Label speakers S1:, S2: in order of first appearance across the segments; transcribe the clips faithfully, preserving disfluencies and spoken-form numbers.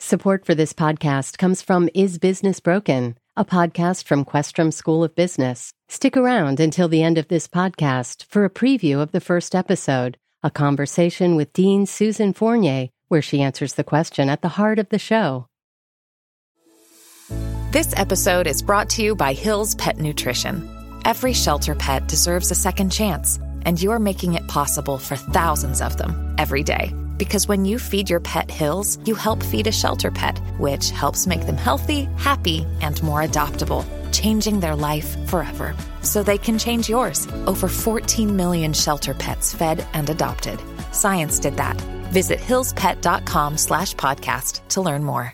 S1: Support for this podcast comes from Is Business Broken, a podcast from Questrom School of Business. Stick around until the end of this podcast for a preview of the first episode, a conversation with Dean Susan Fournier, where she answers the question at the heart of the show.
S2: This episode is brought to you by Hill's Pet Nutrition. Every shelter pet deserves a second chance, and you're making it possible for thousands of them every day. Because when you feed your pet Hill's, you help feed a shelter pet, which helps make them healthy, happy, and more adoptable, changing their life forever. So they can change yours. Over fourteen million shelter pets fed and adopted. Science did that. Visit hillspet.com slash podcast to learn more.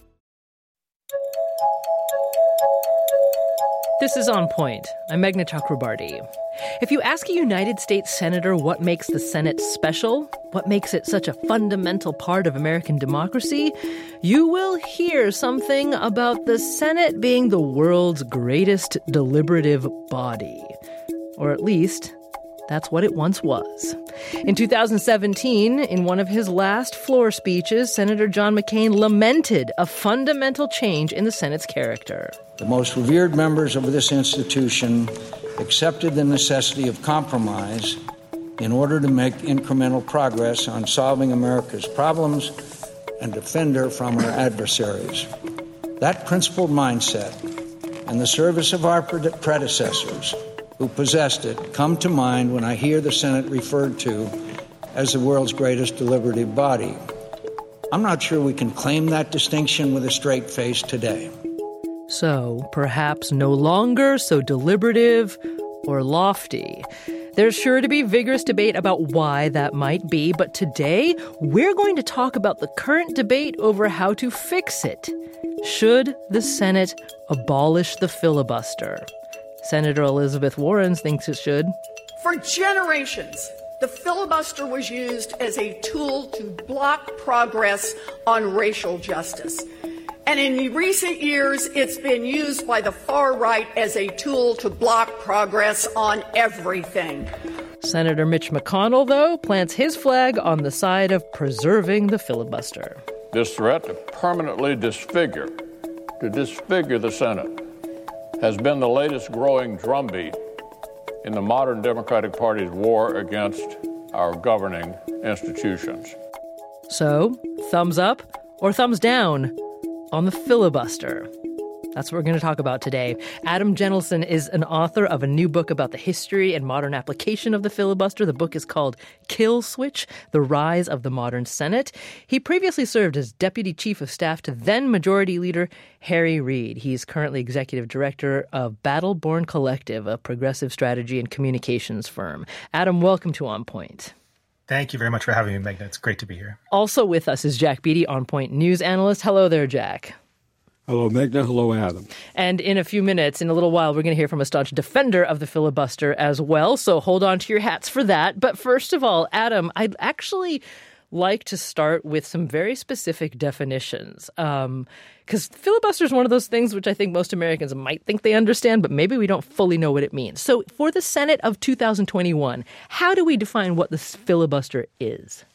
S3: This is On Point. I'm Meghna Chakrabarti. If you ask a United States Senator what makes the Senate special, what makes it such a fundamental part of American democracy, you will hear something about the Senate being the world's greatest deliberative body. Or at least, that's what it once was. In two thousand seventeen, in one of his last floor speeches, Senator John McCain lamented a fundamental change in the Senate's character.
S4: The most revered members of this institution accepted the necessity of compromise in order to make incremental progress on solving America's problems and defend her from her adversaries. That principled mindset and the service of our predecessors who possessed it come to mind when I hear the Senate referred to as the world's greatest deliberative body. I'm not sure we can claim that distinction with a straight face today.
S3: So, perhaps no longer so deliberative or lofty. There's sure to be vigorous debate about why that might be, but today we're going to talk about the current debate over how to fix it. Should the Senate abolish the filibuster? Senator Elizabeth Warren thinks it should.
S5: For generations, the filibuster was used as a tool to block progress on racial justice. And in recent years, it's been used by the far right as a tool to block progress on everything.
S3: Senator Mitch McConnell, though, plants his flag on the side of preserving the filibuster.
S6: This threat to permanently disfigure, to disfigure the Senate, has been the latest growing drumbeat in the modern Democratic Party's war against our governing institutions.
S3: So, thumbs up or thumbs down on the filibuster? That's what we're going to talk about today. Adam Jentelson is an author of a new book about the history and modern application of the filibuster. The book is called Kill Switch: The Rise of the Modern Senate. He previously served as Deputy Chief of Staff to then Majority Leader Harry Reid. He's currently Executive Director of Battleborn Collective, a progressive strategy and communications firm. Adam, welcome to On Point.
S7: Thank you very much for having me, Meghna. It's great to be here.
S3: Also with us is Jack Beatty, On Point news analyst. Hello there, Jack.
S8: Hello, Meghna. Hello, Adam.
S3: And in a few minutes, in a little while, we're going to hear from a staunch defender of the filibuster as well. So hold on to your hats for that. But first of all, Adam, I'd actually like to start with some very specific definitions. Um, because filibuster is one of those things which I think most Americans might think they understand, but maybe we don't fully know what it means. So for the Senate of two thousand twenty-one, how do we define what the filibuster is?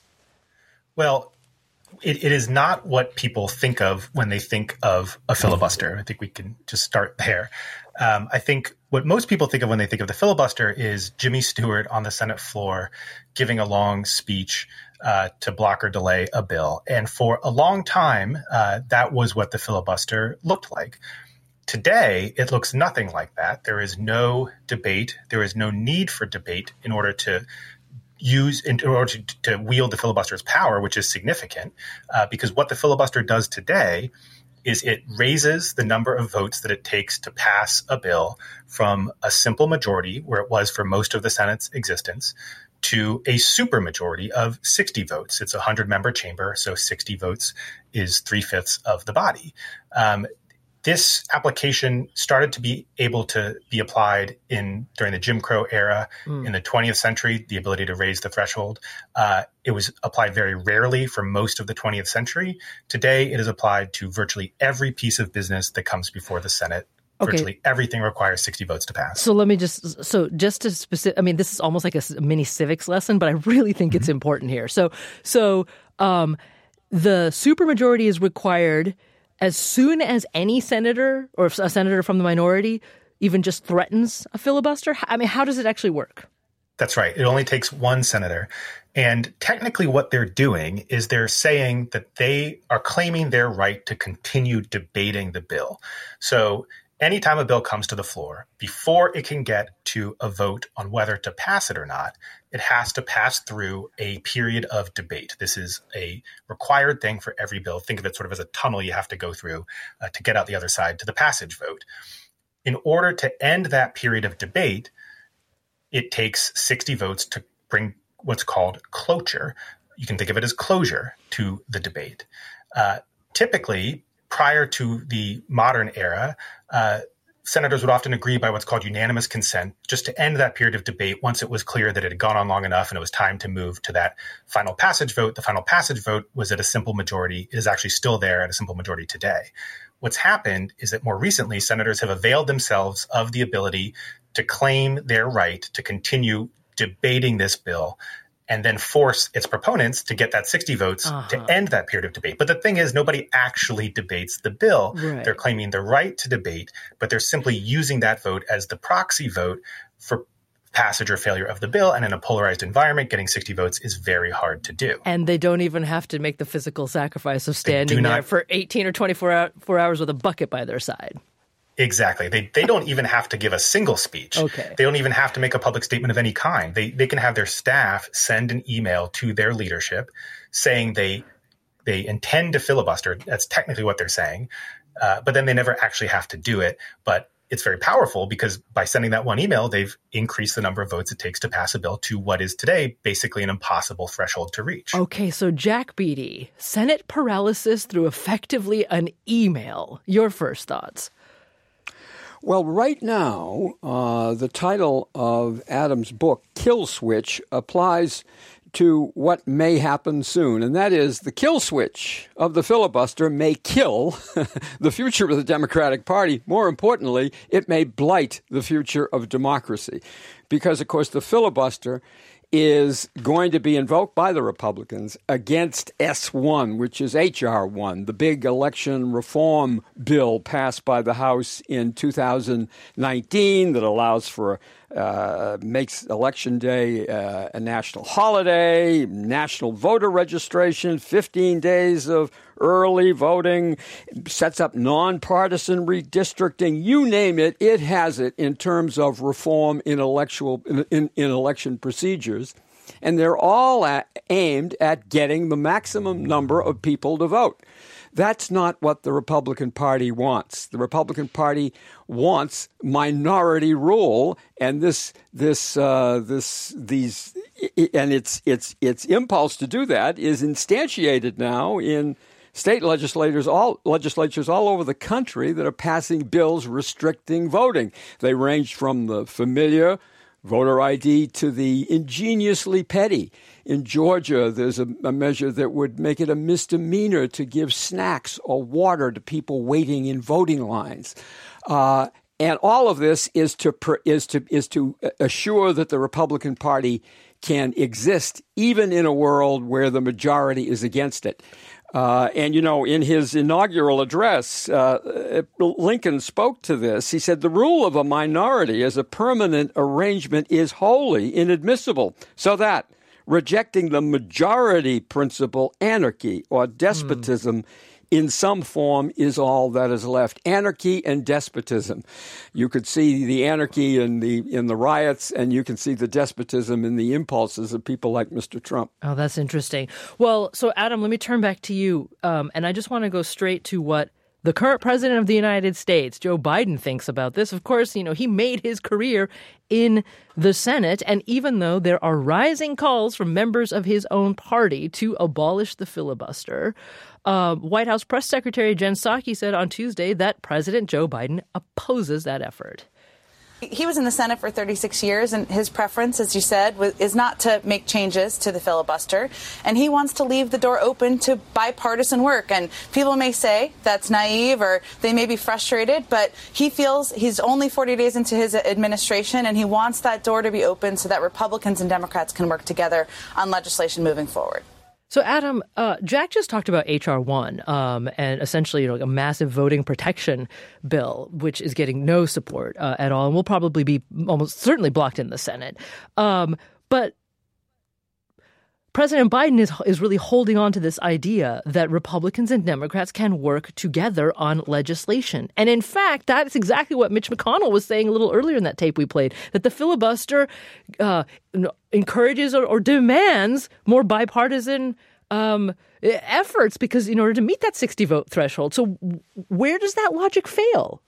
S7: Well, It, it is not what people think of when they think of a filibuster. I think we can just start there. Um, I think what most people think of when they think of the filibuster is Jimmy Stewart on the Senate floor giving a long speech uh, to block or delay a bill. And for a long time, uh, that was what the filibuster looked like. Today, it looks nothing like that. There is no debate. There is no need for debate in order to use in order to, to wield the filibuster's power, which is significant, uh, because what the filibuster does today is it raises the number of votes that it takes to pass a bill from a simple majority, where it was for most of the Senate's existence, to a supermajority of sixty votes. It's a hundred-member chamber, so sixty votes is three-fifths of the body. Um, This application started to be able to be applied in during the Jim Crow era. Mm. In the twentieth century, the ability to raise the threshold. Uh, it was applied very rarely for most of the twentieth century. Today, it is applied to virtually every piece of business that comes before the Senate. Okay. Virtually everything requires sixty votes to pass.
S3: So let me just, so just to specific, I mean, this is almost like a mini civics lesson, but I really think mm-hmm. it's important here. So, so, um, the supermajority is required as soon as any senator or a senator from the minority even just threatens a filibuster? I mean, how does it actually work?
S7: That's right. It only takes one senator. And technically what they're doing is they're saying that they are claiming their right to continue debating the bill. So anytime a bill comes to the floor, before it can get to a vote on whether to pass it or not, it has to pass through a period of debate. This is a required thing for every bill. Think of it sort of as a tunnel you have to go through uh, to get out the other side to the passage vote. In order to end that period of debate, it takes sixty votes to bring what's called cloture. You can think of it as closure to the debate. Uh, typically, prior to the modern era, uh, senators would often agree by what's called unanimous consent just to end that period of debate once it was clear that it had gone on long enough and it was time to move to that final passage vote. The final passage vote was at a simple majority. It is actually still there at a simple majority today. What's happened is that more recently, senators have availed themselves of the ability to claim their right to continue debating this bill and then force its proponents to get that sixty votes uh-huh. to end that period of debate. But the thing is, nobody actually debates the bill. Right. They're claiming the right to debate, but they're simply using that vote as the proxy vote for passage or failure of the bill. And in a polarized environment, getting sixty votes is very hard to do.
S3: And they don't even have to make the physical sacrifice of standing
S7: not,
S3: there for eighteen or twenty-four hour, four hours with a bucket by their side.
S7: Exactly. They they don't even have to give a single speech.
S3: Okay.
S7: They don't even have to make a public statement of any kind. They they can have their staff send an email to their leadership saying they they intend to filibuster. That's technically what they're saying. Uh, but then they never actually have to do it. But it's very powerful because by sending that one email, they've increased the number of votes it takes to pass a bill to what is today basically an impossible threshold to reach.
S3: Okay, so Jack Beatty, Senate paralysis through effectively an email. Your first thoughts?
S8: Well, right now, uh, the title of Adam's book, Kill Switch, applies to what may happen soon, and that is the kill switch of the filibuster may kill the future of the Democratic Party. More importantly, it may blight the future of democracy because, of course, the filibuster is going to be invoked by the Republicans against S one, which is H R one, the big election reform bill passed by the House in two thousand nineteen that allows for Uh, makes Election Day uh, a national holiday, national voter registration, fifteen days of early voting, sets up nonpartisan redistricting. You name it, it has it in terms of reform in, electoral, in, in, in election procedures. And they're all at, aimed at getting the maximum number of people to vote. That's not what the Republican Party wants. The Republican Party wants minority rule, and this, this, uh, this, these, and its its its impulse to do that is instantiated now in state legislators, all legislatures all over the country that are passing bills restricting voting. They range from the familiar voter I D to the ingeniously petty. In Georgia, there's a, a measure that would make it a misdemeanor to give snacks or water to people waiting in voting lines. Uh, and all of this is to is to is to assure that the Republican Party can exist even in a world where the majority is against it. Uh, and, you know, in his inaugural address, uh, Lincoln spoke to this. He said, the rule of a minority as a permanent arrangement is wholly inadmissible, so that rejecting the majority principle, anarchy or despotism, mm. in some form is all that is left. Anarchy and despotism. You could see the anarchy in the in the riots, and you can see the despotism in the impulses of people like Mister Trump.
S3: Oh, that's interesting. Well, so Adam, let me turn back to you, um, and I just want to go straight to what the current president of the United States, Joe Biden, thinks about this. Of course, you know, he made his career in the Senate, and even though there are rising calls from members of his own party to abolish the filibuster, uh, White House Press Secretary Jen Psaki said on Tuesday that President Joe Biden opposes that effort.
S9: He was in the Senate for thirty-six years, and his preference, as you said, is not to make changes to the filibuster. And he wants to leave the door open to bipartisan work. And people may say that's naive or they may be frustrated, but he feels he's only forty days into his administration, and he wants that door to be open so that Republicans and Democrats can work together on legislation moving forward.
S3: So, Adam, uh, Jack just talked about H R one um, and essentially you know, a massive voting protection bill, which is getting no support uh, at all and will probably be almost certainly blocked in the Senate. Um, but President Biden is is really holding on to this idea that Republicans and Democrats can work together on legislation. And in fact, that's exactly what Mitch McConnell was saying a little earlier in that tape we played, that the filibuster uh, encourages or, or demands more bipartisan um, efforts because in order to meet that sixty vote threshold. So where does that logic fail?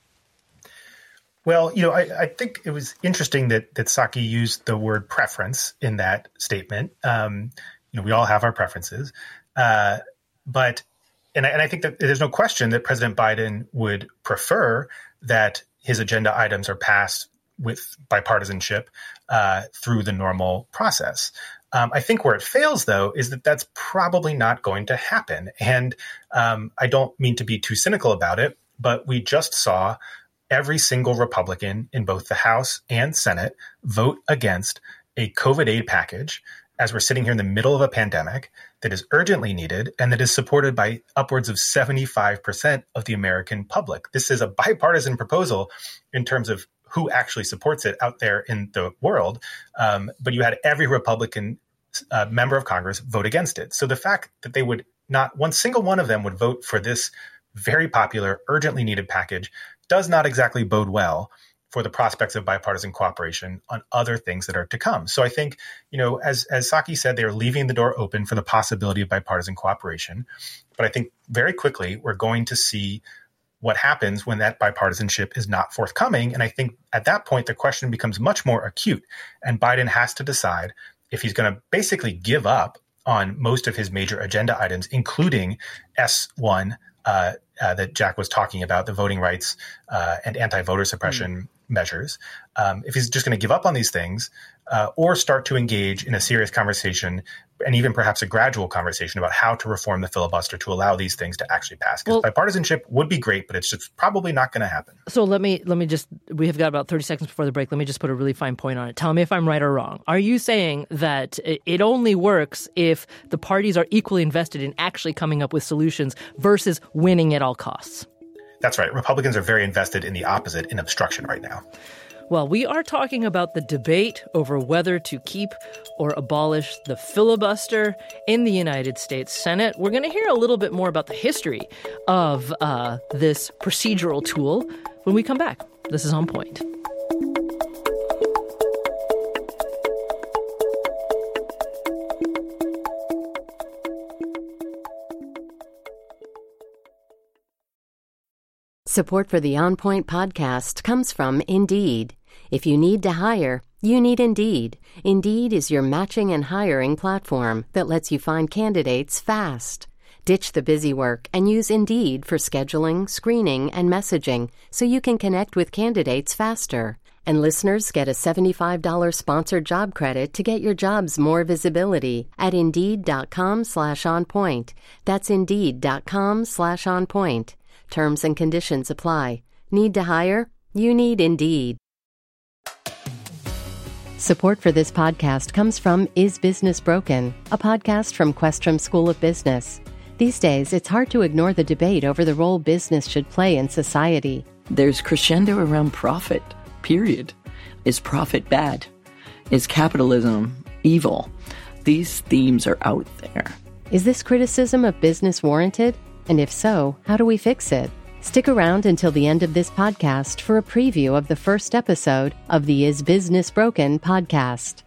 S7: Well, you know, I, I think it was interesting that that Psaki used the word preference in that statement. Um, you know, we all have our preferences, uh, but and I, and I think that there's no question that President Biden would prefer that his agenda items are passed with bipartisanship uh, through the normal process. Um, I think where it fails, though, is that that's probably not going to happen. And um, I don't mean to be too cynical about it, but we just saw every single Republican in both the House and Senate vote against a COVID aid package as we're sitting here in the middle of a pandemic that is urgently needed and that is supported by upwards of seventy-five percent of the American public. This is a bipartisan proposal in terms of who actually supports it out there in the world. Um, but you had every Republican uh, member of Congress vote against it. So the fact that they would not, one single one of them would vote for this very popular, urgently needed package does not exactly bode well for the prospects of bipartisan cooperation on other things that are to come. So I think, you know, as as Psaki said, they're leaving the door open for the possibility of bipartisan cooperation. But I think very quickly we're going to see what happens when that bipartisanship is not forthcoming. And I think at that point, the question becomes much more acute. And Biden has to decide if he's going to basically give up on most of his major agenda items, including S one, uh, uh, that Jack was talking about, the voting rights uh, and anti-voter suppression mm. measures. Um, if he's just going to give up on these things uh, or start to engage in a serious conversation and even perhaps a gradual conversation about how to reform the filibuster to allow these things to actually pass. Because well, bipartisanship would be great, but it's just probably not going to happen.
S3: So let me let me just, we have got about thirty seconds before the break. Let me just put a really fine point on it. Tell me if I'm right or wrong. Are you saying that it only works if the parties are equally invested in actually coming up with solutions versus winning at all costs?
S7: That's right. Republicans are very invested in the opposite, in obstruction right now.
S3: Well, we are talking about the debate over whether to keep or abolish the filibuster in the United States Senate. We're going to hear a little bit more about the history of uh, this procedural tool when we come back. This is On Point.
S1: Support for the On Point podcast comes from Indeed. If you need to hire, you need Indeed. Indeed is your matching and hiring platform that lets you find candidates fast. Ditch the busy work and use Indeed for scheduling, screening, and messaging so you can connect with candidates faster. And listeners get a seventy-five dollars sponsored job credit to get your jobs more visibility at Indeed.com slash on point. That's Indeed.com slash on point. Terms and conditions apply. Need to hire? You need Indeed. Support for this podcast comes from Is Business Broken?, a podcast from Questrom School of Business. These days, it's hard to ignore the debate over the role business should play in society.
S10: There's crescendo around profit, period. Is profit bad? Is capitalism evil? These themes are out there.
S1: Is this criticism of business warranted? And if so, how do we fix it? Stick around until the end of this podcast for a preview of the first episode of the Is Business Broken podcast.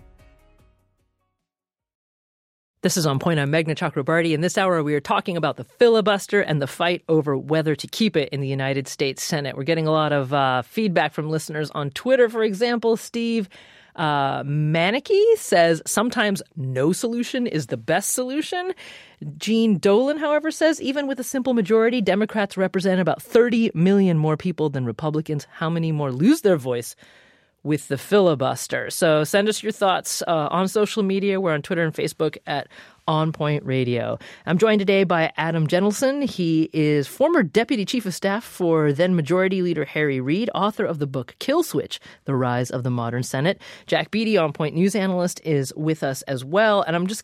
S3: This is On Point. I'm Meghna Chakrabarty. In this hour, we are talking about the filibuster and the fight over whether to keep it in the United States Senate. We're getting a lot of uh, feedback from listeners on Twitter, for example. Steve uh, Manicky says sometimes no solution is the best solution. Gene Dolan, however, says even with a simple majority, Democrats represent about thirty million more people than Republicans. How many more lose their voice with the filibuster? So send us your thoughts uh, on social media. We're on Twitter and Facebook at On Point Radio. I'm joined today by Adam Jentelson. He is former Deputy Chief of Staff for then Majority Leader Harry Reid, author of the book Kill Switch, The Rise of the Modern Senate. Jack Beatty, On Point News analyst, is with us as well. And I'm just going to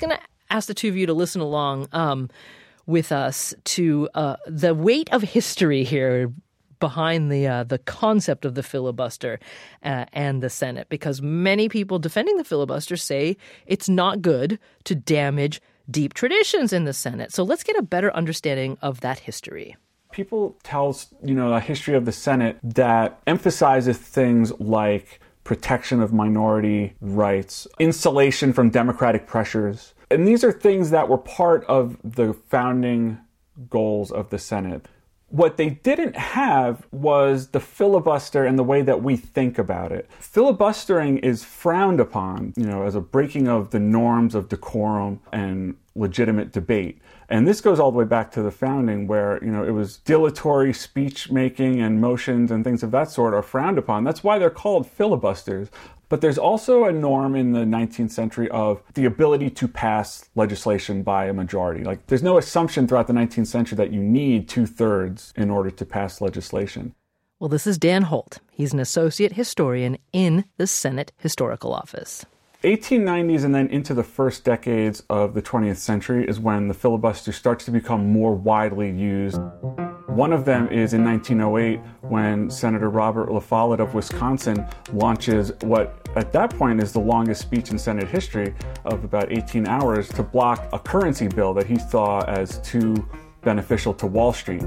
S3: ask the two of you to listen along um, with us to uh, the weight of history here behind the uh, the concept of the filibuster uh, and the Senate, because many people defending the filibuster say it's not good to damage deep traditions in the Senate. So let's get a better understanding of that history.
S11: People tell, you know, a history of the Senate that emphasizes things like protection of minority rights, insulation from democratic pressures. And these are things that were part of the founding goals of the Senate. What they didn't have was the filibuster and the way that we think about it. Filibustering is frowned upon, you know, as a breaking of the norms of decorum and legitimate debate. And this goes all the way back to the founding, where, you know, it was dilatory speech making and motions and things of that sort are frowned upon. That's why they're called filibusters. But there's also a norm in the nineteenth century of the ability to pass legislation by a majority. Like, there's no assumption throughout the nineteenth century that you need two-thirds in order to pass legislation.
S3: Well, this is Dan Holt. He's an associate historian in the Senate Historical Office.
S11: eighteen nineties and then into the first decades of the twentieth century is when the filibuster starts to become more widely used. One of them is in nineteen oh eight, when Senator Robert La Follette of Wisconsin launches what at that point is the longest speech in Senate history of about eighteen hours to block a currency bill that he saw as too beneficial to Wall Street.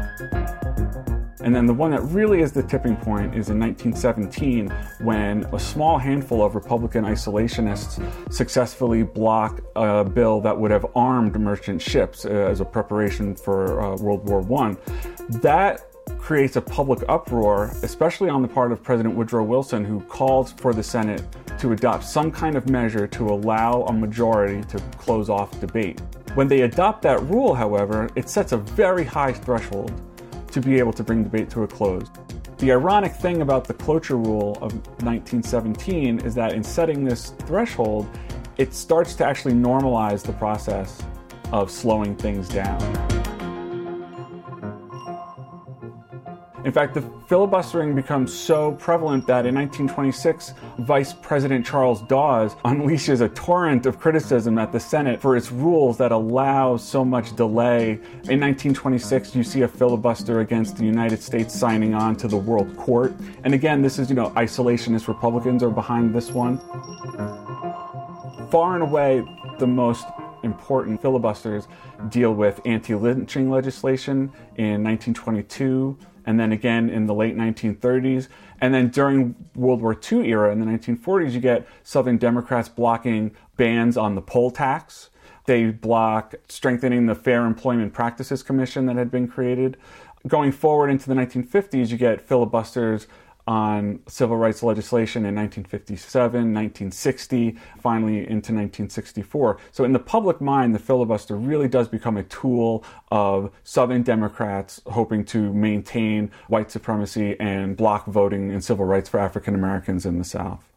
S11: And then the one that really is the tipping point is in nineteen seventeen, when a small handful of Republican isolationists successfully block a bill that would have armed merchant ships uh, as a preparation for uh, World War One. That creates a public uproar, especially on the part of President Woodrow Wilson, who calls for the Senate to adopt some kind of measure to allow a majority to close off debate. When they adopt that rule, however, it sets a very high threshold to be able to bring debate to a close. The ironic thing about the cloture rule of nineteen seventeen is that in setting this threshold, it starts to actually normalize the process of slowing things down. In fact, the filibustering becomes so prevalent that in nineteen twenty-six, Vice President Charles Dawes unleashes a torrent of criticism at the Senate for its rules that allow so much delay. In nineteen twenty-six, you see a filibuster against the United States signing on to the World Court. And again, this is, you know, isolationist Republicans are behind this one. Far and away, the most important filibusters deal with anti-lynching legislation in nineteen twenty-two, and then again in the late nineteen thirties. And then during World War Two era, in the nineteen forties, you get Southern Democrats blocking bans on the poll tax. They block strengthening the Fair Employment Practices Commission that had been created. Going forward into the nineteen fifties, you get filibusters on civil rights legislation in nineteen fifty-seven, nineteen sixty, finally into nineteen sixty-four. So in the public mind, the filibuster really does become a tool of Southern Democrats hoping to maintain white supremacy and block voting and civil rights for African Americans in the South.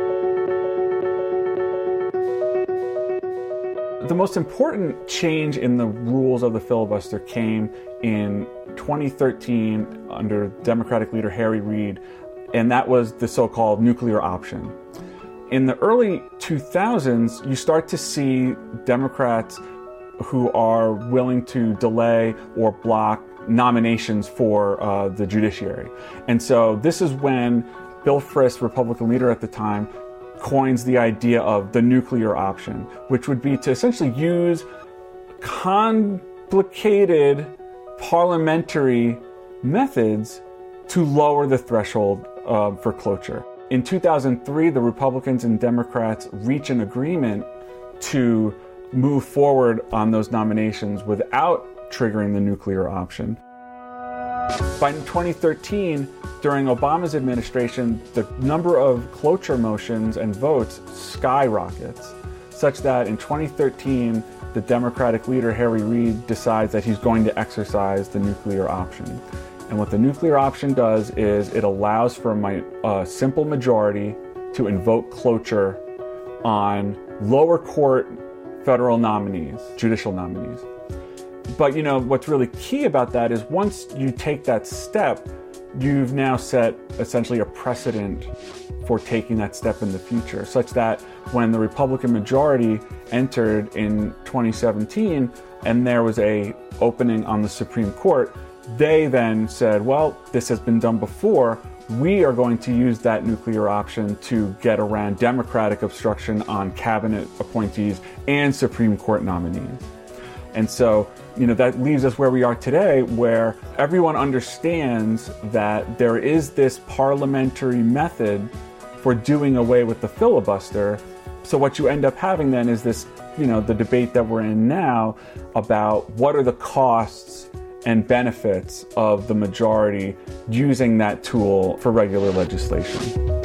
S11: The most important change in the rules of the filibuster came in twenty thirteen under Democratic leader Harry Reid, and that was the so-called nuclear option. In the early two thousands, you start to see Democrats who are willing to delay or block nominations for uh, the judiciary. And so this is when Bill Frist, Republican leader at the time, coins the idea of the nuclear option, which would be to essentially use complicated parliamentary methods to lower the threshold uh, for cloture. In two thousand three, the Republicans and Democrats reach an agreement to move forward on those nominations without triggering the nuclear option. By twenty thirteen, during Obama's administration, the number of cloture motions and votes skyrockets, such that in twenty thirteen, the Democratic leader, Harry Reid, decides that he's going to exercise the nuclear option. And what the nuclear option does is it allows for a uh, simple majority to invoke cloture on lower court federal nominees, judicial nominees. But, you know, what's really key about that is once you take that step, you've now set essentially a precedent for taking that step in the future, such that when the Republican majority entered in twenty seventeen and there was a opening on the Supreme Court, they then said, well, this has been done before. We are going to use that nuclear option to get around Democratic obstruction on cabinet appointees and Supreme Court nominees. And so, you know, that leaves us where we are today, where everyone understands that there is this parliamentary method for doing away with the filibuster. So what you end up having then is this, you know, the debate that we're in now about what are the costs and benefits of the majority using that tool for regular legislation.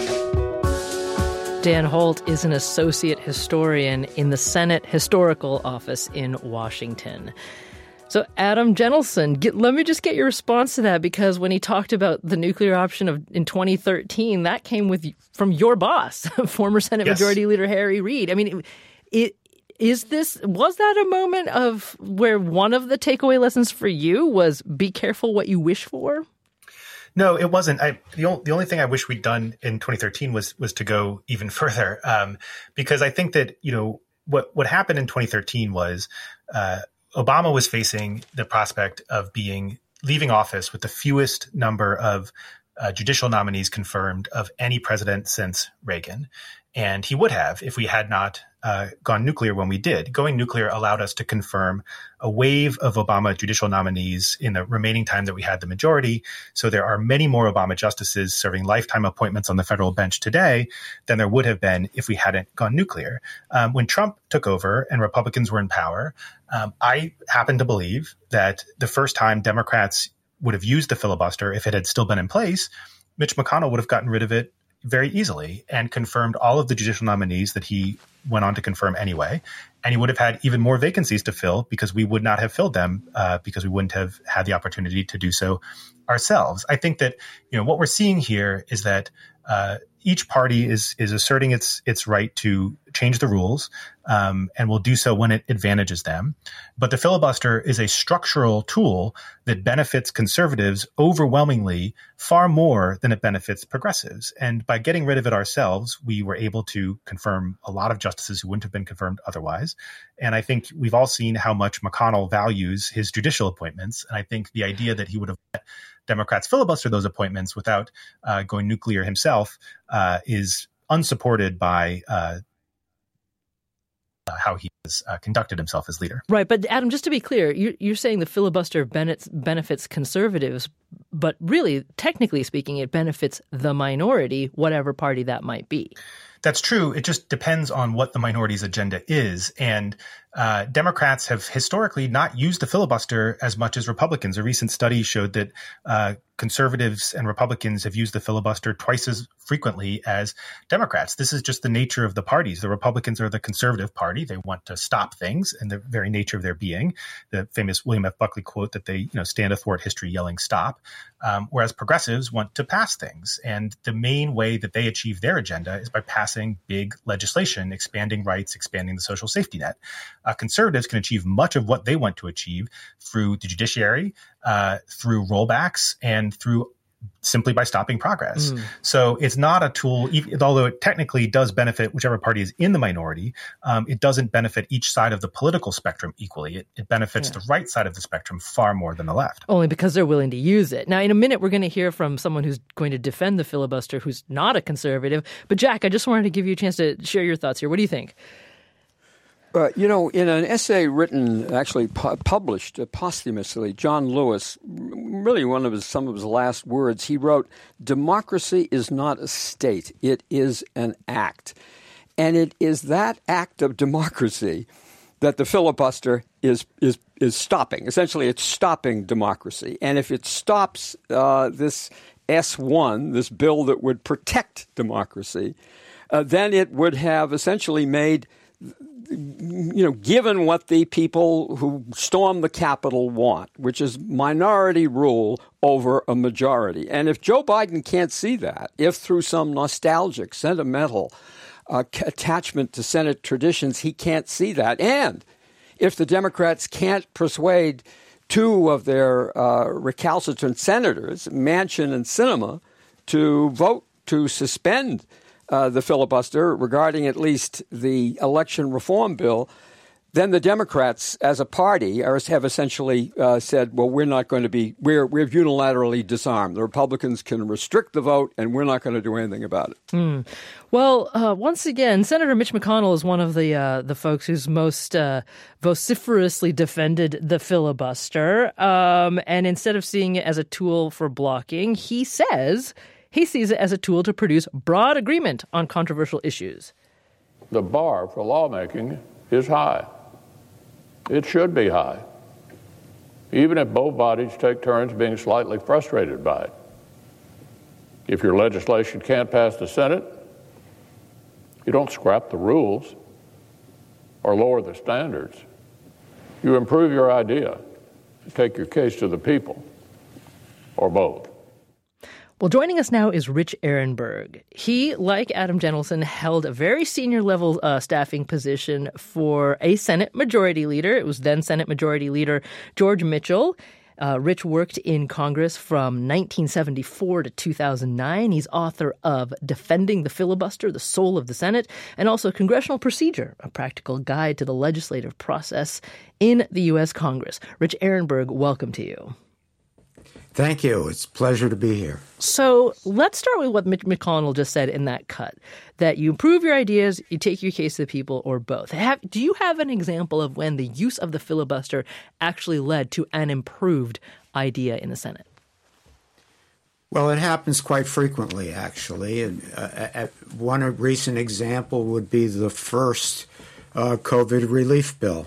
S3: Dan Holt is an associate historian in the Senate Historical Office in Washington. So, Adam Jentelson, get, let me just get your response to that, because when he talked about the nuclear option of in twenty thirteen, that came with from your boss, former Senate
S7: Yes.
S3: Majority Leader Harry Reid. I mean, it, is this was that a moment of where one of the takeaway lessons for you was be careful what you wish for?
S7: No, it wasn't. I, the, only, the only thing I wish we'd done in twenty thirteen was was to go even further, um, because I think that, you know, what what happened in twenty thirteen was uh, Obama was facing the prospect of being leaving office with the fewest number of uh, judicial nominees confirmed of any president since Reagan. And he would have if we had not uh, gone nuclear when we did. Going nuclear allowed us to confirm a wave of Obama judicial nominees in the remaining time that we had the majority. So there are many more Obama justices serving lifetime appointments on the federal bench today than there would have been if we hadn't gone nuclear. Um, when Trump took over and Republicans were in power, um, I happen to believe that the first time Democrats would have used the filibuster, if it had still been in place, Mitch McConnell would have gotten rid of it very easily and confirmed all of the judicial nominees that he went on to confirm anyway. And he would have had even more vacancies to fill because we would not have filled them uh, because we wouldn't have had the opportunity to do so ourselves. I think that, you know, what we're seeing here is that uh, each party is is asserting its its right to change the rules um, and will do so when it advantages them. But the filibuster is a structural tool that benefits conservatives overwhelmingly far more than it benefits progressives. And by getting rid of it ourselves, we were able to confirm a lot of justices who wouldn't have been confirmed otherwise. And I think we've all seen how much McConnell values his judicial appointments. And I think the idea that he would have let Democrats filibuster those appointments without uh, going nuclear himself uh, is unsupported by uh, uh, how he has uh, conducted himself as leader.
S3: Right. But Adam, just to be clear, you're, you're saying the filibuster benefits, benefits conservatives, but really, technically speaking, it benefits the minority, whatever party that might be.
S7: That's true. It just depends on what the minority's agenda is. And uh, Democrats have historically not used the filibuster as much as Republicans. A recent study showed that uh, conservatives and Republicans have used the filibuster twice as frequently as Democrats. This is just the nature of the parties. The Republicans are the conservative party. They want to stop things in the very nature of their being. The famous William F. Buckley quote that they, you know, stand athwart history yelling stop. Um, whereas progressives want to pass things. And the main way that they achieve their agenda is by passing big legislation, expanding rights, expanding the social safety net. Uh, conservatives can achieve much of what they want to achieve through the judiciary, uh, through rollbacks, and through simply by stopping progress. Mm. So it's not a tool, although it technically does benefit whichever party is in the minority, um, it doesn't benefit each side of the political spectrum equally. It, it benefits yeah. the right side of the spectrum far more than the left.
S3: Only because they're willing to use it. Now, in a minute, we're going to hear from someone who's going to defend the filibuster who's not a conservative. But Jack, I just wanted to give you a chance to share your thoughts here. What do you think?
S8: Uh, you know, in an essay written, actually pu- published uh, posthumously, John Lewis, really one of his, some of his last words, he wrote, "Democracy is not a state, it is an act." And it is that act of democracy that the filibuster is is is stopping. Essentially, it's stopping democracy. And if it stops uh, this S one, this bill that would protect democracy, uh, then it would have essentially made, you know, given what the people who storm the Capitol want, which is minority rule over a majority. And if Joe Biden can't see that, if through some nostalgic, sentimental uh, attachment to Senate traditions, he can't see that, and if the Democrats can't persuade two of their uh, recalcitrant senators, Manchin and Sinema, to vote to suspend uh, the filibuster regarding at least the election reform bill, then the Democrats, as a party, are, have essentially uh, said, well, we're not going to be, we're, we're unilaterally disarmed. The Republicans can restrict the vote, and we're not going to do anything about it.
S3: Mm. Well, uh, once again, Senator Mitch McConnell is one of the uh, the folks who's most uh, vociferously defended the filibuster. Um, and instead of seeing it as a tool for blocking, he says he sees it as a tool to produce broad agreement on controversial issues.
S6: The bar for lawmaking is high. It should be high, even if both bodies take turns being slightly frustrated by it. If your legislation can't pass the Senate, you don't scrap the rules or lower the standards. You improve your idea and take your case to the people, or both.
S3: Well, joining us now is Rich Ehrenberg. He, like Adam Jentelson, held a very senior level uh, staffing position for a Senate Majority Leader. It was then Senate Majority Leader George Mitchell. Uh, Rich worked in Congress from nineteen seventy-four to two thousand nine. He's author of Defending the Filibuster, the Soul of the Senate, and also Congressional Procedure, a practical guide to the legislative process in the U S. Congress. Rich Ehrenberg, welcome to you.
S12: Thank you. It's a pleasure to be here.
S3: So let's start with what Mitch McConnell just said in that cut, that you improve your ideas, you take your case to the people, or both. Have, do you have an example of when the use of the filibuster actually led to an improved idea in the Senate?
S12: Well, it happens quite frequently, actually. And, uh, one recent example would be the first uh, COVID relief bill.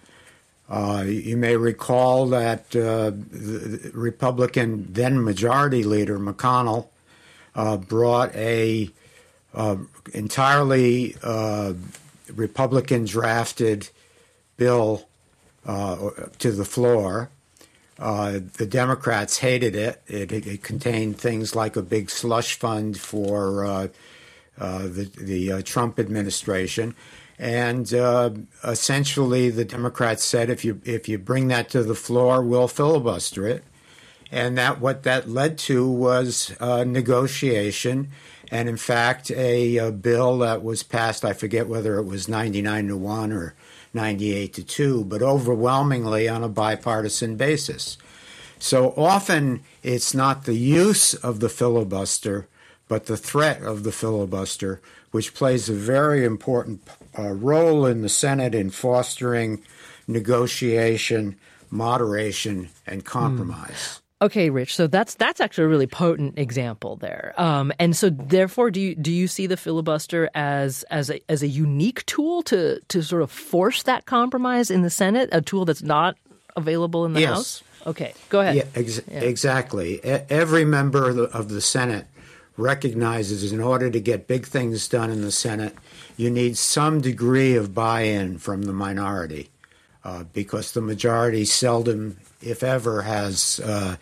S12: Uh, you may recall that uh, the Republican then Majority Leader McConnell uh, brought a uh, entirely uh, Republican drafted bill uh, to the floor. Uh, the Democrats hated it. It, it. it contained things like a big slush fund for uh, uh, the, the uh, Trump administration. And uh, essentially, the Democrats said, if you if you bring that to the floor, we'll filibuster it. And that what that led to was uh, negotiation, and in fact, a, a bill that was passed. I forget whether it was ninety-nine to one or ninety-eight to two, but overwhelmingly on a bipartisan basis. So often, it's not the use of the filibuster, but the threat of the filibuster, which plays a very important uh, role in the Senate in fostering negotiation, moderation, and compromise.
S3: Mm. Okay, Rich. So that's that's actually a really potent example there. Um, and so, therefore, do you do you see the filibuster as as a as a unique tool to to sort of force that compromise in the Senate, a tool that's not available in the
S12: yes.
S3: House? Okay, go ahead.
S12: Yeah, ex- yeah. Exactly. E- every member of the, of the Senate recognizes in order to get big things done in the Senate, you need some degree of buy-in from the minority uh, because the majority seldom, if ever, has uh,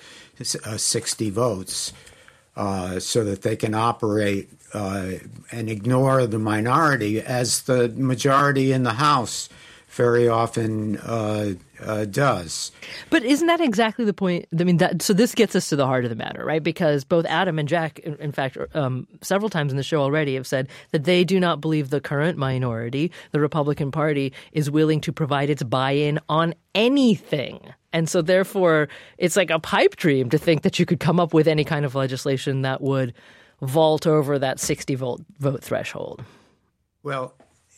S12: sixty votes uh, so that they can operate uh, and ignore the minority, as the majority in the House very often uh, uh, does.
S3: But isn't that exactly the point? I mean, that, so this gets us to the heart of the matter, right? Because both Adam and Jack, in, in fact, um, several times in the show already have said that they do not believe the current minority, the Republican Party, is willing to provide its buy-in on anything. And so therefore, it's like a pipe dream to think that you could come up with any kind of legislation that would vault over that sixty vote vote threshold.
S12: Well,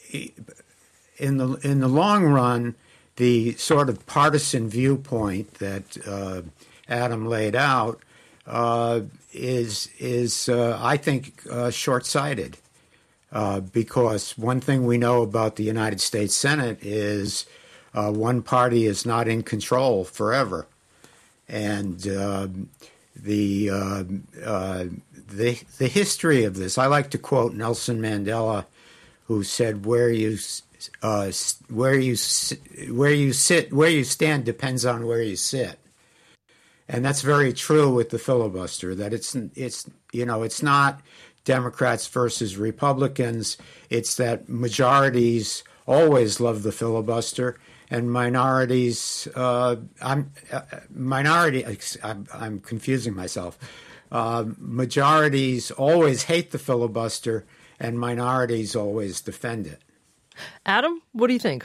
S12: in the in the long run, the sort of partisan viewpoint that uh, Adam laid out uh, is is uh, I think uh, short-sighted uh, because one thing we know about the United States Senate is uh, one party is not in control forever, and uh, the uh, uh, the the history of this. I like to quote Nelson Mandela, who said, "Where you Uh, where you where you sit, where you stand depends on where you sit," and that's very true with the filibuster. That it's it's you know it's not Democrats versus Republicans. It's that majorities always love the filibuster, and minorities. Uh, I'm uh, minority. I'm, I'm confusing myself. Uh, majorities always hate the filibuster, and minorities always defend it.
S3: Adam, what do you think?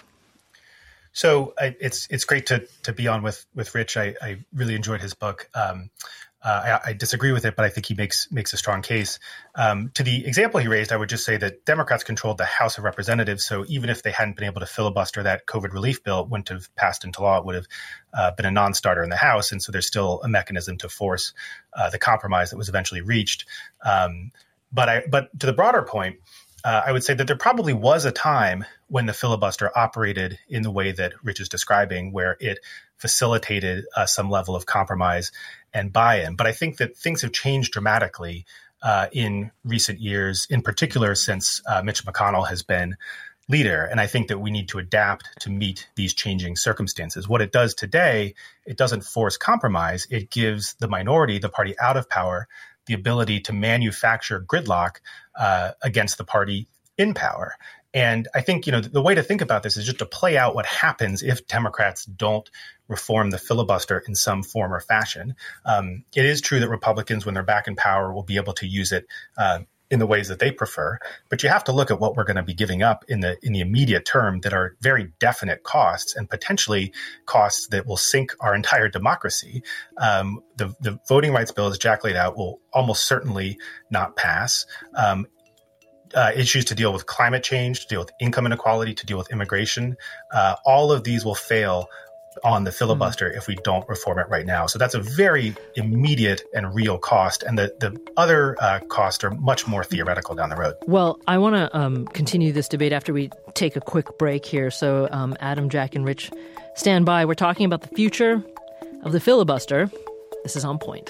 S7: So I, it's it's great to to be on with with Rich. I, I really enjoyed his book. Um, uh, I, I disagree with it, but I think he makes makes a strong case. Um, to the example he raised, I would just say that Democrats controlled the House of Representatives. So even if they hadn't been able to filibuster that COVID relief bill, it wouldn't have passed into law. It would have uh, been a non-starter in the House. And so there's still a mechanism to force uh, the compromise that was eventually reached. Um, but I but to the broader point, Uh, I would say that there probably was a time when the filibuster operated in the way that Rich is describing, where it facilitated uh, some level of compromise and buy-in. But I think that things have changed dramatically uh, in recent years, in particular since uh, Mitch McConnell has been leader. And I think that we need to adapt to meet these changing circumstances. What it does today, it doesn't force compromise. It gives the minority, the party out of power, the ability to manufacture gridlock uh, against the party in power. And I think, you know, the way to think about this is just to play out what happens if Democrats don't reform the filibuster in some form or fashion. Um, it is true that Republicans, when they're back in power, will be able to use it uh, in the ways that they prefer. But you have to look at what we're going to be giving up in the in the immediate term that are very definite costs, and potentially costs that will sink our entire democracy. Um, the, the voting rights bill, as Jack laid out, will almost certainly not pass. Um, uh, issues to deal with climate change, to deal with income inequality, to deal with immigration, uh, all of these will fail on the filibuster mm. if we don't reform it right now. So that's a very immediate and real cost. And the, the other uh, costs are much more theoretical down the road.
S3: Well, I want to um, continue this debate after we take a quick break here. So um, Adam, Jack, and Rich, stand by. We're talking about the future of the filibuster. This is On Point.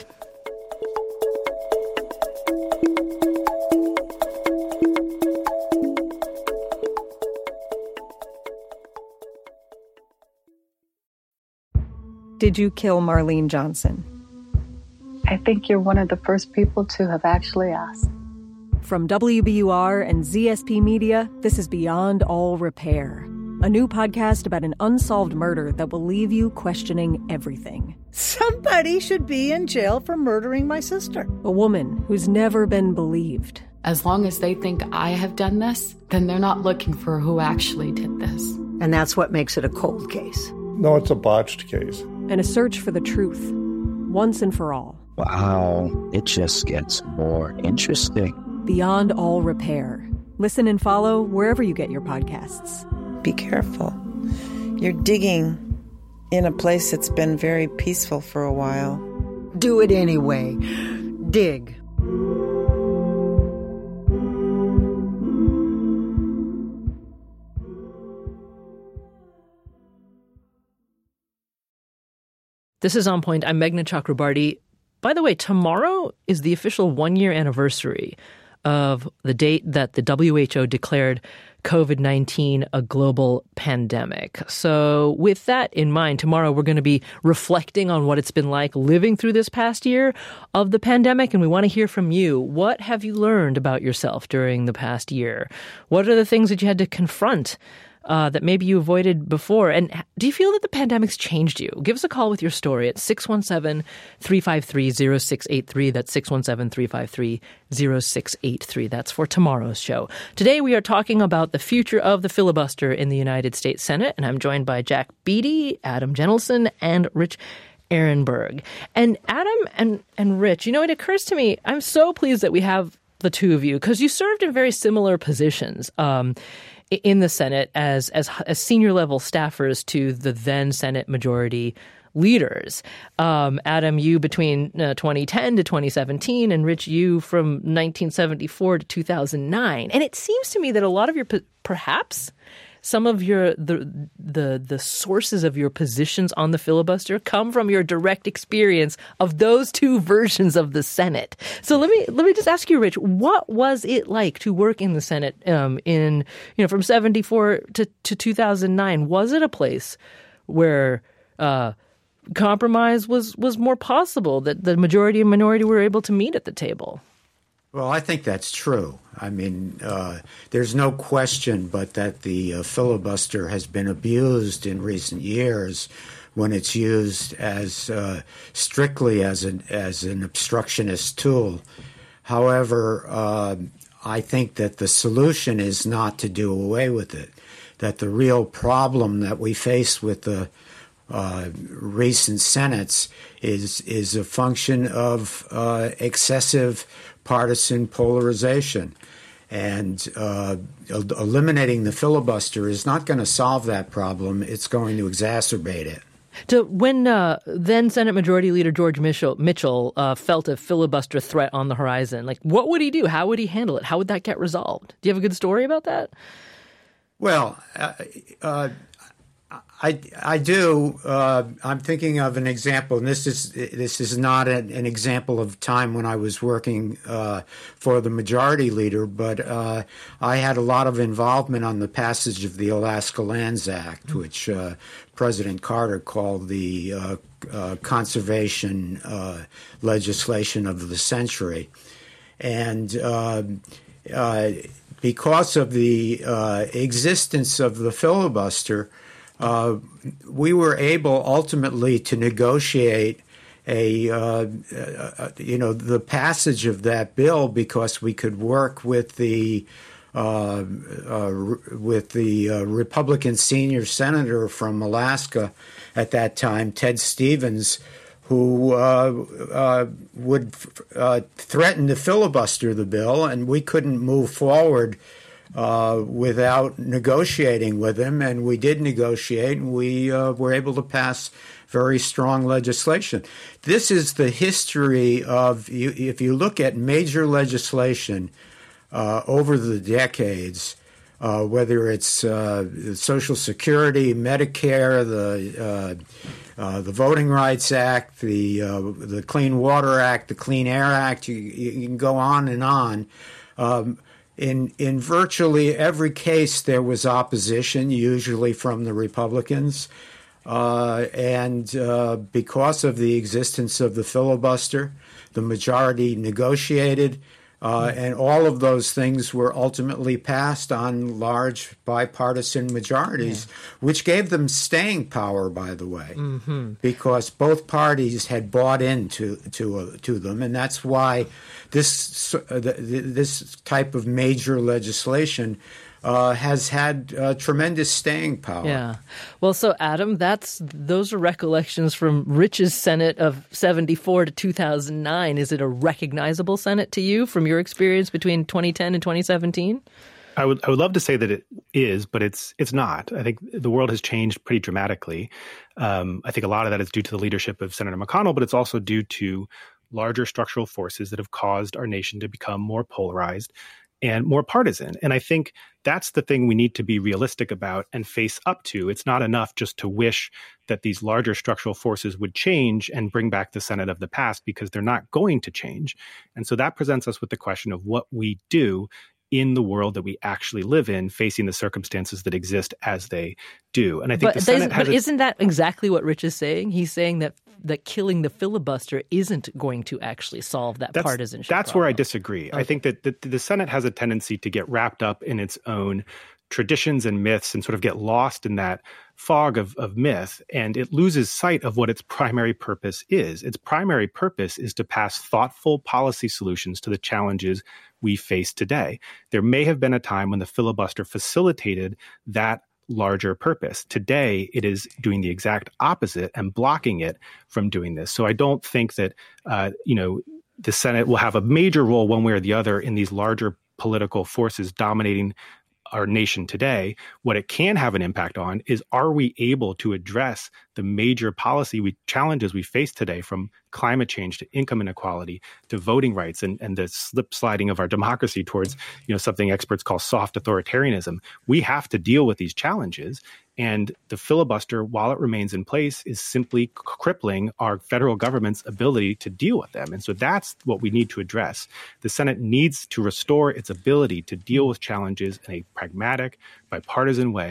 S13: Did you kill Marlene Johnson?
S14: I think you're one of the first people to have actually asked.
S13: From W B U R and Z S P Media, this is Beyond All Repair, a new podcast about an unsolved murder that will leave you questioning everything.
S15: Somebody should be in jail for murdering my sister.
S13: A woman who's never been believed.
S14: As long as they think I have done this, then they're not looking for who actually did this.
S15: And that's what makes it a cold case.
S16: No, it's a botched case.
S13: And a search for the truth, once and for all.
S17: Wow, it just gets more interesting.
S13: Beyond All Repair. Listen and follow wherever you get your podcasts.
S18: Be careful. You're digging in a place that's been very peaceful for a while.
S15: Do it anyway. Dig.
S3: This is On Point. I'm Meghna Chakrabarty. By the way, tomorrow is the official one-year anniversary of the date that the W H O declared COVID nineteen a global pandemic. So with that in mind, tomorrow we're going to be reflecting on what it's been like living through this past year of the pandemic, and we want to hear from you. What have you learned about yourself during the past year? What are the things that you had to confront Uh, that maybe you avoided before? And do you feel that the pandemic's changed you? Give us a call with your story at six one seven, three five three, zero six eight three. That's six one seven, three five three, zero six eight three. That's for tomorrow's show. Today we are talking about the future of the filibuster in the United States Senate, and I'm joined by Jack Beatty, Adam Jentelson, and Rich Ehrenberg. And Adam and, and Rich, you know, it occurs to me, I'm so pleased that we have the two of you, because you served in very similar positions um, in the Senate as, as as senior level staffers to the then Senate majority leaders. Um, Adam, you between uh, twenty ten to twenty seventeen, and Rich, you from nineteen seventy-four to two thousand nine. And it seems to me that a lot of your, perhaps some of your the the the sources of your positions on the filibuster come from your direct experience of those two versions of the Senate. So let me let me just ask you, Rich, what was it like to work in the Senate um, in you know from seventy-four to, to two thousand nine? Was it a place where uh, compromise was was more possible, that the majority and minority were able to meet at the table?
S12: Well, I think that's true. I mean, uh, there's no question but that the uh, filibuster has been abused in recent years when it's used as uh, strictly as an as an obstructionist tool. However, uh, I think that the solution is not to do away with it. That the real problem that we face with the uh, recent senates is is a function of uh, excessive partisan polarization. And uh, el- eliminating the filibuster is not going to solve that problem. It's going to exacerbate it.
S3: So when uh, then Senate Majority Leader George Mitchell, Mitchell uh, felt a filibuster threat on the horizon, like what would he do? How would he handle it? How would that get resolved? Do you have a good story about that?
S12: Well, uh, uh, I I do. Uh, I'm thinking of an example, and this is this is not an, an example of time when I was working uh, for the majority leader, but uh, I had a lot of involvement on the passage of the Alaska Lands Act, which uh, President Carter called the uh, uh, conservation uh, legislation of the century, and uh, uh, because of the uh, existence of the filibuster. Uh, we were able ultimately to negotiate a, uh, uh, you know, the passage of that bill because we could work with the uh, uh, with the uh, Republican senior senator from Alaska at that time, Ted Stevens, who uh, uh, would uh, threaten to filibuster the bill, and we couldn't move forward Uh, without negotiating with him, and we did negotiate, and we uh, were able to pass very strong legislation. This is the history of, you, if you look at major legislation uh, over the decades, uh, whether it's uh, Social Security, Medicare, the uh, uh, the Voting Rights Act, the uh, the Clean Water Act, the Clean Air Act, you, you can go on and on. Um, In in virtually every case, there was opposition, usually from the Republicans. Uh, and uh, because of the existence of the filibuster, the majority negotiated, uh, and all of those things were ultimately passed on large bipartisan majorities, yeah. which gave them staying power, by the way, mm-hmm. because both parties had bought into to uh, to them, and that's why this uh, this type of major legislation uh, has had uh, tremendous staying power.
S3: Yeah. Well, so Adam, that's those are recollections from Rich's Senate of seventy-four to two thousand nine. Is it a recognizable Senate to you from your experience between twenty ten and twenty seventeen?
S7: I would I would love to say that it is, but it's it's not. I think the world has changed pretty dramatically. Um, I think a lot of that is due to the leadership of Senator McConnell, but it's also due to larger structural forces that have caused our nation to become more polarized and more partisan. And I think that's the thing we need to be realistic about and face up to. It's not enough just to wish that these larger structural forces would change and bring back the Senate of the past, because they're not going to change. And so that presents us with the question of what we do in the world that we actually live in, facing the circumstances that exist as they do. And I think
S3: but
S7: the Senate has
S3: but
S7: a,
S3: isn't that exactly what Rich is saying? He's saying that that killing the filibuster isn't going to actually solve that
S7: that's,
S3: partisanship
S7: That's
S3: problem.
S7: where I disagree.
S3: Okay.
S7: I think that the, the Senate has a tendency to get wrapped up in its own traditions and myths and sort of get lost in that fog of, of myth, and it loses sight of what its primary purpose is. Its primary purpose is to pass thoughtful policy solutions to the challenges we face today. There may have been a time when the filibuster facilitated that larger purpose. Today, it is doing the exact opposite and blocking it from doing this. So I don't think that, uh, you know, the Senate will have a major role one way or the other in these larger political forces dominating our nation today. What it can have an impact on is, are we able to address the major policy we, challenges we face today, from climate change to income inequality to voting rights and, and the slip sliding of our democracy towards, you know, something experts call soft authoritarianism. We have to deal with these challenges. And the filibuster, while it remains in place, is simply crippling our federal government's ability to deal with them. And so that's what we need to address. The Senate needs to restore its ability to deal with challenges in a pragmatic, bipartisan way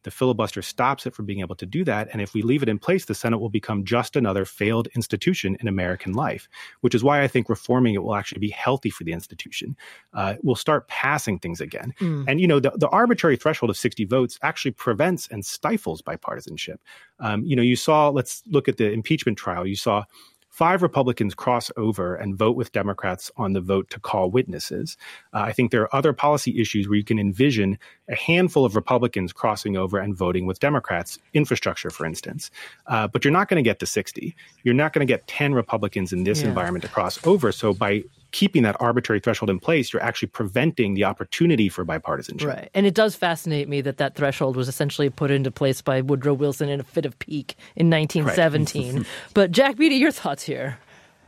S7: The filibuster stops it from being able to do that. And if we leave it in place, the Senate will become just another failed institution in American life, which is why I think reforming it will actually be healthy for the institution. Uh, we'll start passing things again. Mm. And, you know, the, the arbitrary threshold of sixty votes actually prevents and stifles bipartisanship. Um, you know, you saw, let's look at the impeachment trial. You saw five Republicans cross over and vote with Democrats on the vote to call witnesses. Uh, I think there are other policy issues where you can envision a handful of Republicans crossing over and voting with Democrats, infrastructure, for instance. Uh, but you're not going to get to sixty. You're not going to get ten Republicans in this yeah. environment to cross over. So by keeping that arbitrary threshold in place, you're actually preventing the opportunity for bipartisanship.
S3: Right. And it does fascinate me that that threshold was essentially put into place by Woodrow Wilson in a fit of pique in nineteen seventeen. Right. But Jack Beatty, your thoughts here?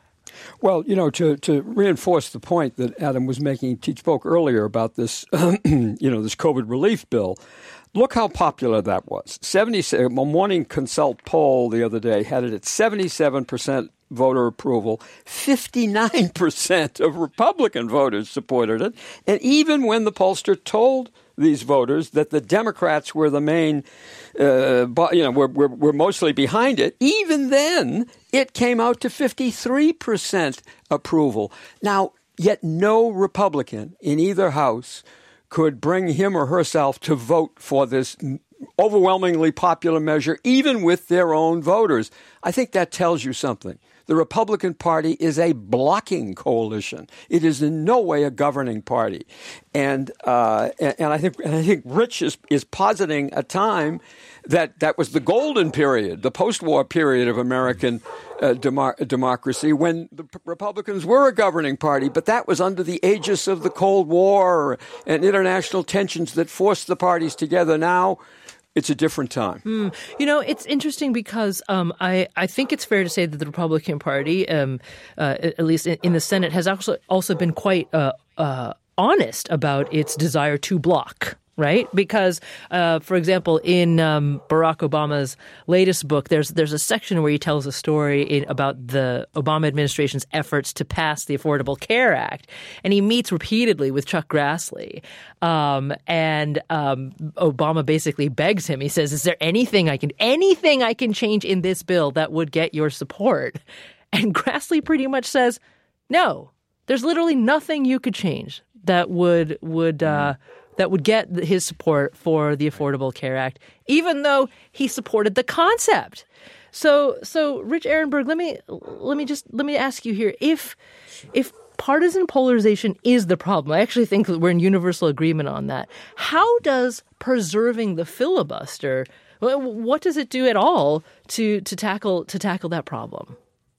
S8: Well, you know, to, to reinforce the point that Adam was making, he spoke earlier about this, you know, this COVID relief bill. Look how popular that was. seventy, a Morning Consult poll the other day had it at seventy-seven percent voter approval. fifty-nine percent of Republican voters supported it. And even when the pollster told these voters that the Democrats were the main, uh, you know, were, were, were mostly behind it, even then it came out to fifty-three percent approval. Now, yet no Republican in either house could bring him or herself to vote for this overwhelmingly popular measure, even with their own voters. I think that tells you something. The Republican Party is a blocking coalition. It is in no way a governing party. And uh, and, and I think and I think Rich is, is positing a time that that was the golden period, the post-war period of American uh, demo- democracy, when the P- Republicans were a governing party, but that was under the aegis of the Cold War and international tensions that forced the parties together. Now, it's a different time.
S3: Mm. You know, it's interesting because um, I, I think it's fair to say that the Republican Party, um, uh, at least in, in the Senate, has also, also been quite uh, uh, honest about its desire to block. Right? Because, uh, for example, in um, Barack Obama's latest book, there's there's a section where he tells a story in, about the Obama administration's efforts to pass the Affordable Care Act. And he meets repeatedly with Chuck Grassley. Um, and um, Obama basically begs him. He says, is there anything I can anything I can change in this bill that would get your support? And Grassley pretty much says, no, there's literally nothing you could change that would would uh, that would get his support for the Affordable Care Act, even though he supported the concept. So, so Rich Ehrenberg, let me let me just let me ask you here: if if partisan polarization is the problem, I actually think that we're in universal agreement on that. How does preserving the filibuster? What does it do at all to to tackle to tackle that problem?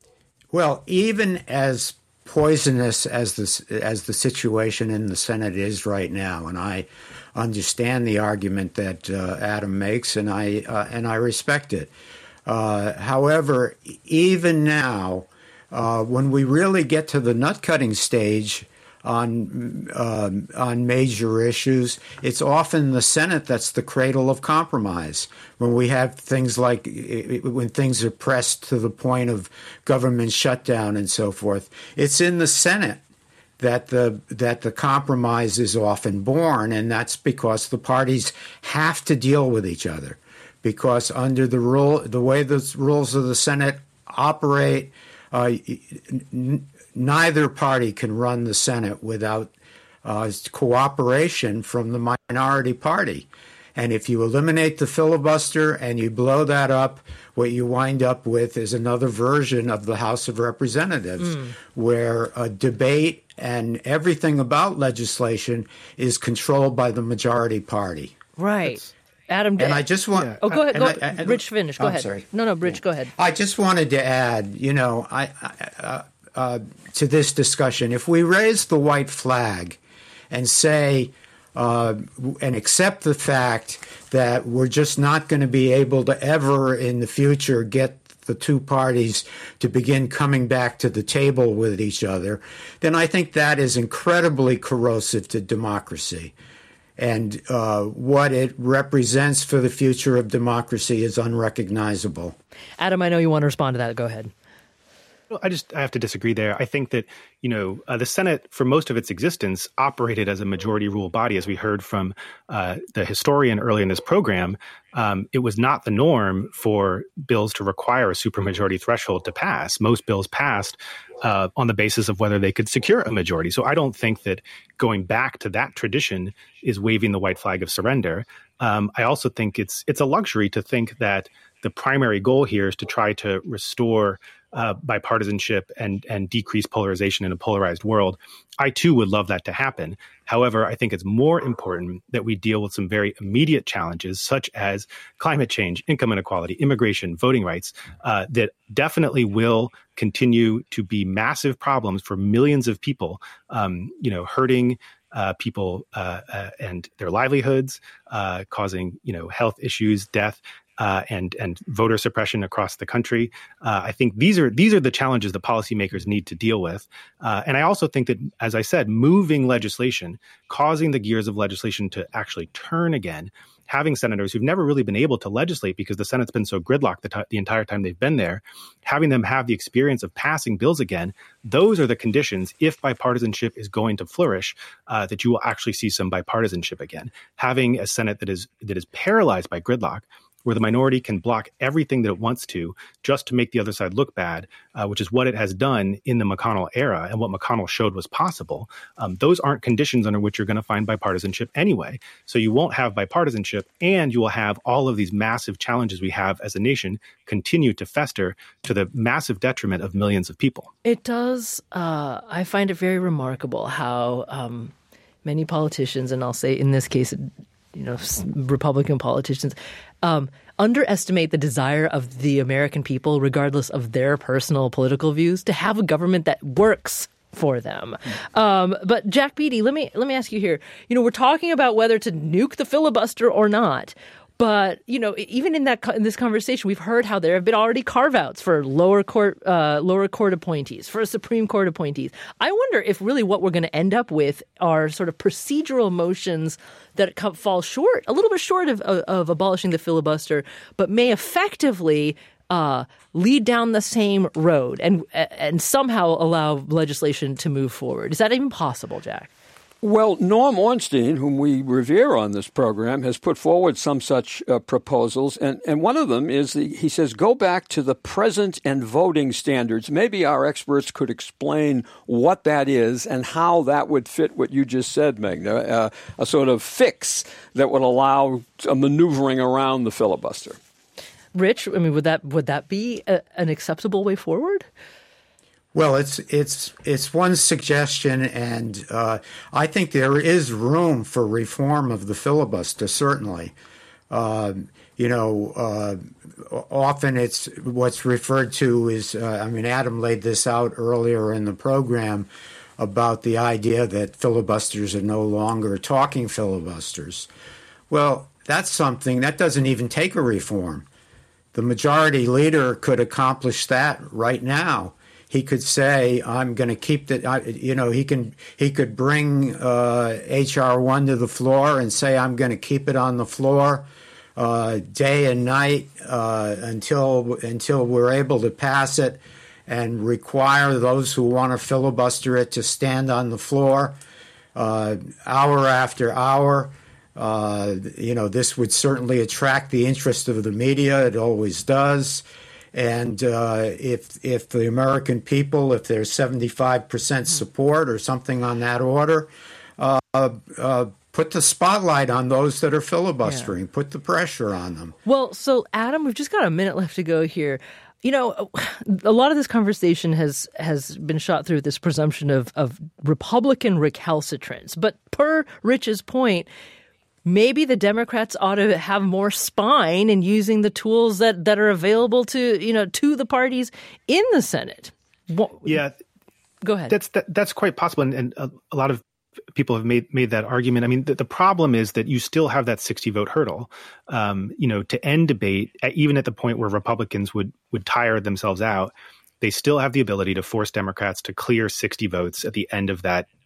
S12: Well, even as poisonous as this as the situation in the Senate is right now, and I understand the argument that uh, Adam makes, and I uh, and I respect it. Uh, however, even now, uh, when we really get to the nut-cutting stage on uh, on major issues, it's often the Senate that's the cradle of compromise. When we have things like when things are pressed to the point of government shutdown and so forth, it's in the Senate that the that the compromise is often born, and that's because the parties have to deal with each other. Because under the rule, the way the rules of the Senate operate, uh, n- neither party can run the Senate without uh, cooperation from the minority party. And if you eliminate the filibuster and you blow that up, what you wind up with is another version of the House of Representatives, mm. where a debate and everything about legislation is controlled by the majority party.
S3: Right.
S12: That's,
S3: Adam,
S12: and I just want.
S3: Oh, go ahead. Go,
S12: I, I,
S3: Rich, finish. Go
S12: I'm
S3: ahead.
S12: Sorry.
S3: No, no, Rich, yeah. go ahead.
S12: I just wanted to add, you know, I, I, uh, uh, to this discussion, if we raise the white flag and say uh, and accept the fact that we're just not going to be able to ever in the future get the two parties to begin coming back to the table with each other, then I think that is incredibly corrosive to democracy. And uh, what it represents for the future of democracy is unrecognizable.
S3: Adam, I know you want to respond to that. Go ahead.
S7: I just I have to disagree there. I think that, you know, uh, the Senate, for most of its existence, operated as a majority rule body, as we heard from uh, the historian earlier in this program. Um, it was not the norm for bills to require a supermajority threshold to pass. Most bills passed uh, on the basis of whether they could secure a majority. So I don't think that going back to that tradition is waving the white flag of surrender. Um, I also think it's it's a luxury to think that the primary goal here is to try to restore uh, bipartisanship and and decrease polarization in a polarized world. I, too, would love that to happen. However, I think it's more important that we deal with some very immediate challenges, such as climate change, income inequality, immigration, voting rights, uh, that definitely will continue to be massive problems for millions of people, um, you know, hurting uh, people uh, uh, and their livelihoods, uh, causing, you know, health issues, death. Uh, and and voter suppression across the country. Uh, I think these are these are the challenges that policymakers need to deal with. Uh, and I also think that, as I said, moving legislation, causing the gears of legislation to actually turn again, having senators who've never really been able to legislate because the Senate's been so gridlocked the, t- the entire time they've been there, having them have the experience of passing bills again, those are the conditions, if bipartisanship is going to flourish, uh, that you will actually see some bipartisanship again. Having a Senate that is that is paralyzed by gridlock, where the minority can block everything that it wants to just to make the other side look bad, uh, which is what it has done in the McConnell era and what McConnell showed was possible. Um, those aren't conditions under which you're going to find bipartisanship anyway. So you won't have bipartisanship, and you will have all of these massive challenges we have as a nation continue to fester to the massive detriment of millions of people.
S3: It does. Uh, I find it very remarkable how um, many politicians, and I'll say in this case, you know, Republican politicians, um, underestimate the desire of the American people, regardless of their personal political views, to have a government that works for them. Um, but Jack Beatty, let me let me ask you here. You know, we're talking about whether to nuke the filibuster or not. But, you know, even in that in this conversation, we've heard how there have been already carve-outs for lower court uh, lower court appointees, for Supreme Court appointees. I wonder if really what we're going to end up with are sort of procedural motions that fall short, a little bit short of, of, of abolishing the filibuster, but may effectively uh, lead down the same road and and somehow allow legislation to move forward. Is that even possible, Jack?
S8: Well, Norm Ornstein, whom we revere on this program, has put forward some such uh, proposals. And, and one of them is, the, he says, go back to the present and voting standards. Maybe our experts could explain what that is and how that would fit what you just said, Magna, uh, a sort of fix that would allow a maneuvering around the filibuster.
S3: Rich, I mean, would that would that be a, an acceptable way forward?
S12: Well, it's it's it's one suggestion, and uh, I think there is room for reform of the filibuster. Certainly, uh, you know, uh, often it's what's referred to is. Uh, I mean, Adam laid this out earlier in the program about the idea that filibusters are no longer talking filibusters. Well, that's something that doesn't even take a reform. The majority leader could accomplish that right now. He could say, "I'm going to keep that." You know, he can. He could bring uh, H R one to the floor and say, "I'm going to keep it on the floor uh, day and night uh, until until we're able to pass it," and require those who want to filibuster it to stand on the floor uh, hour after hour. Uh, you know, this would certainly attract the interest of the media. It always does. And uh, if if the American people, if there's seventy-five percent support or something on that order, uh, uh, put the spotlight on those that are filibustering. Yeah. Put the pressure on them.
S3: Well, so Adam, we've just got a minute left to go here. You know, a lot of this conversation has has been shot through this presumption of of Republican recalcitrance. But per Rich's point, maybe the Democrats ought to have more spine in using the tools that, that are available to, you know, to the parties in the Senate. What,
S7: yeah.
S3: Go ahead.
S7: That's that, that's quite possible. And, and a, a lot of people have made made that argument. I mean, the, the problem is that you still have that sixty vote hurdle, um, you know, to end debate, even at the point where Republicans would would tire themselves out. They still have the ability to force Democrats to clear sixty votes at the end of that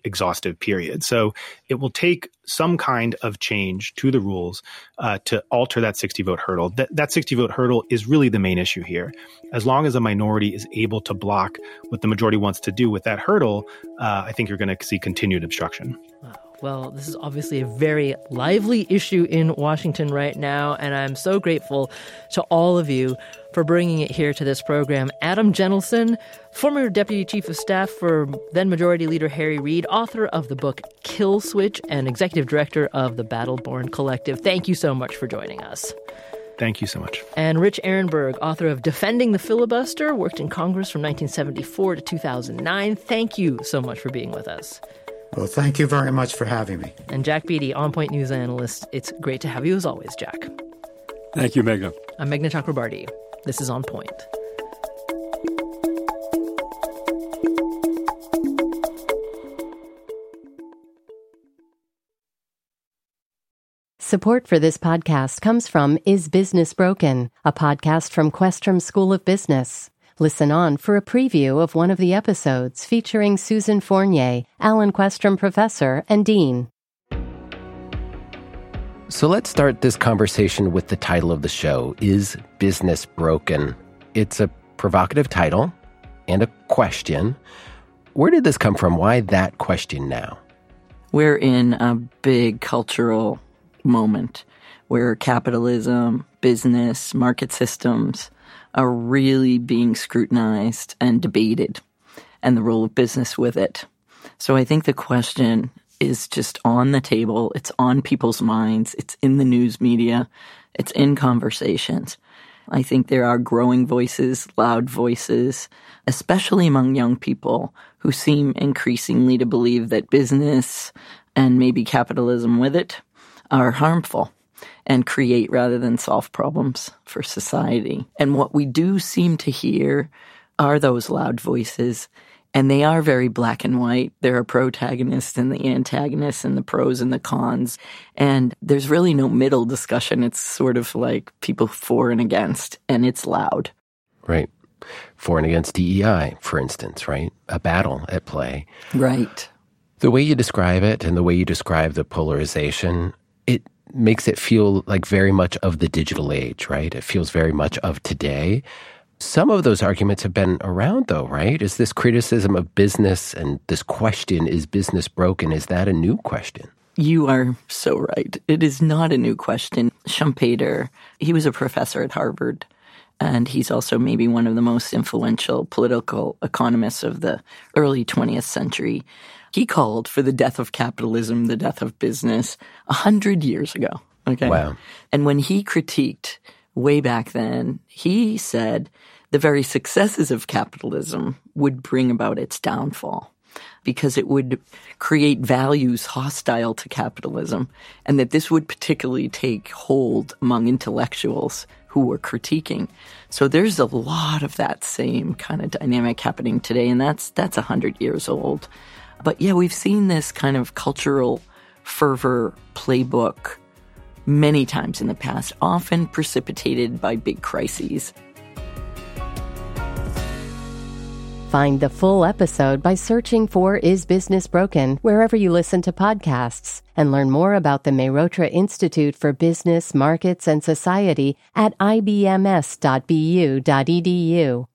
S7: exhaustive period. So it will take some kind of change to the rules uh, to alter that sixty vote hurdle. That, that sixty vote hurdle is really the main issue here. As long as a minority is able to block what the majority wants to do with that hurdle, uh, I think you're going to see continued obstruction.
S3: Wow. Well, this is obviously a very lively issue in Washington right now, and I'm so grateful to all of you for bringing it here to this program. Adam Jentelson, former Deputy Chief of Staff for then-Majority Leader Harry Reid, author of the book Kill Switch, and Executive Director of the Battleborn Collective. Thank you so much for joining us.
S7: Thank you so much.
S3: And Rich Ehrenberg, author of Defending the Filibuster, worked in Congress from nineteen seventy-four to two thousand nine. Thank you so much for being with us.
S12: Well, thank you very much for having me.
S3: And Jack Beatty, On Point News analyst. It's great to have you as always, Jack.
S8: Thank you, Meghna.
S3: I'm Meghna Chakrabarty. This is On Point.
S1: Support for this podcast comes from Is Business Broken, a podcast from Questrom School of Business. Listen on for a preview of one of the episodes featuring Susan Fournier, Alan Questrom Professor and Dean.
S19: So let's start this conversation with the title of the show, Is Business Broken? It's a provocative title and a question. Where did this come from? Why that question now?
S10: We're in a big cultural moment where capitalism, business, market systems are really being scrutinized and debated, and the role of business with it. So I think the question is just on the table. It's on people's minds. It's in the news media. It's in conversations. I think there are growing voices, loud voices, especially among young people who seem increasingly to believe that business and maybe capitalism with it are harmful and create rather than solve problems for society. And what we do seem to hear are those loud voices, and they are very black and white. There are protagonists and the antagonists and the pros and the cons, and there's really no middle discussion. It's sort of like people for and against, and it's loud.
S19: Right. For and against D E I, for instance, right? A battle at play.
S10: Right.
S19: The way you describe it and the way you describe the polarization, it makes it feel like very much of the digital age, right? It feels very much of today. Some of those arguments have been around, though, right? Is this criticism of business and this question, is business broken, is that a new question?
S10: You are so right. It is not a new question. Schumpeter, he was a professor at Harvard, and he's also maybe one of the most influential political economists of the early twentieth century. He called for the death of capitalism, the death of business, a hundred years ago. Okay.
S19: Wow.
S10: And when he critiqued way back then, he said the very successes of capitalism would bring about its downfall because it would create values hostile to capitalism, and that this would particularly take hold among intellectuals who were critiquing. So there's a lot of that same kind of dynamic happening today, and that's that's a hundred years old. But yeah, we've seen this kind of cultural fervor playbook many times in the past, often precipitated by big crises.
S1: Find the full episode by searching for Is Business Broken wherever you listen to podcasts, and learn more about the Mehrotra Institute for Business, Markets, and Society at I B M S dot B U dot E D U.